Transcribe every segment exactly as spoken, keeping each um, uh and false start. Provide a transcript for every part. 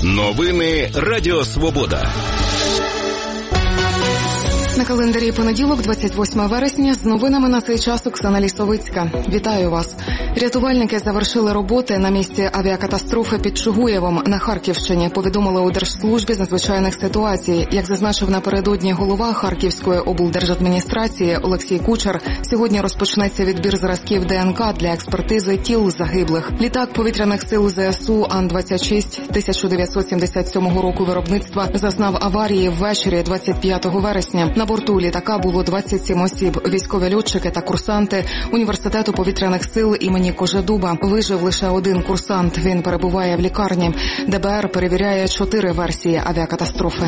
Новини Радіо Свобода. На календарі понеділок, двадцять восьме вересня, з новинами на цей час Оксана Лісовицька. Вітаю вас. Рятувальники завершили роботи на місці авіакатастрофи під Чугуєвом на Харківщині, повідомили у Держслужбі з надзвичайних ситуацій. Як зазначив напередодні голова Харківської облдержадміністрації Олексій Кучер, сьогодні розпочнеться відбір зразків ДНК для експертизи тіл загиблих. Літак повітряних сил ЗСУ Ан двадцять шість тисяча дев'ятсот сімдесят сьомого року виробництва зазнав аварії ввечері двадцять п'ятого вересня. На борту літака було двадцять сім осіб, військові льотчики та курсанти Університету повітряних сил імені Кожедуба. Вижив лише один курсант, він перебуває в лікарні. ДБР перевіряє чотири версії авіакатастрофи.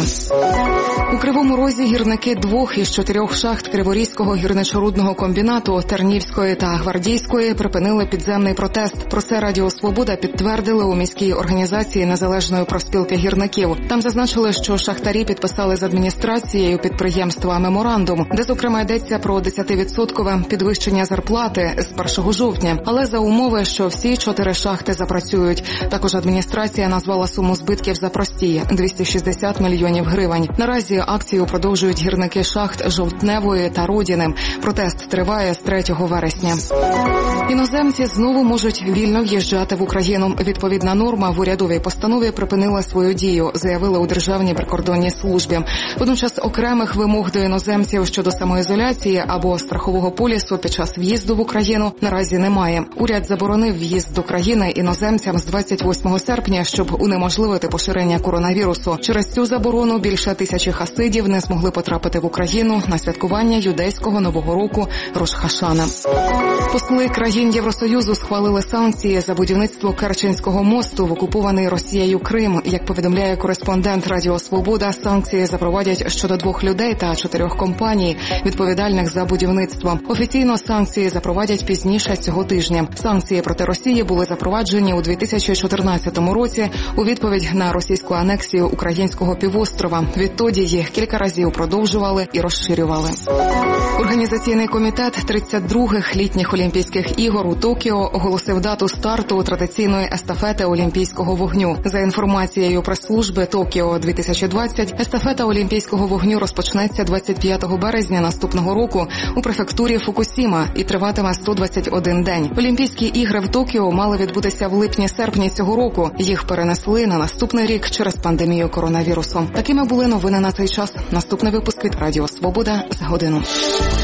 У Кривому Розі гірники двох із чотирьох шахт Криворізького гірничорудного комбінату Тернівської та Гвардійської припинили підземний протест. Про це Радіо Свобода підтвердили у міській організації Незалежної профспілки гірників. Там зазначили, що шахтарі підписали з адміністрацією підприємства меморандум, де, зокрема, йдеться про десятивідсоткове підвищення зарплати з першого жовтня, але за умови, що всі чотири шахти запрацюють. Також адміністрація назвала суму збитків за прості – двісті шістдесят мільйонів гривень. Наразі акцію продовжують гірники шахт Жовтневої та Родіни. Протест триває з третього вересня. Іноземці знову можуть вільно в'їжджати в Україну. Відповідна норма в урядовій постанові припинила свою дію, заявили у Державній прикордонній службі. Водночас окремих вимог до іноземців щодо самоізоляції або страхового полісу під час в'їзду в Україну наразі немає. Уряд заборонив в'їзд до країни іноземцям з двадцять восьмого серпня, щоб унеможливити поширення коронавірусу. Через цю заборону більше тисячі хасидів не змогли потрапити в Україну на святкування юдейського Нового року Рош-Хашана. Посли країн Євросоюзу схвалили санкції за будівництво Керченського мосту в окупований Росією Крим. Як повідомляє кореспондент Радіо Свобода, санкції запровадять щодо двох людей та чотирьох компаній, відповідальних за будівництво. Офіційно санкції запровадять пізніше цього тижня. Санкції проти Росії були запроваджені у дві тисячі чотирнадцятому році у відповідь на російську анексію українського півострова. Відтоді їх кілька разів продовжували і розширювали. Організаційний комітет тридцять других літніх Олімпійських ігор у Токіо оголосив дату старту традиційної естафети Олімпійського вогню. За інформацією прес-служби Токіо дві тисячі двадцять, естафета Олімпійського вогню розпочнеться двадцять п'ятого березня наступного року у префектурі Фукусіма і триватиме сто двадцять один день. Олімпійські ігри в Токіо мали відбутися в липні-серпні цього року. Їх перенесли на наступний рік через пандемію коронавірусу. Такими були новини на цей час. Наступний випуск від Радіо Свобода за годину.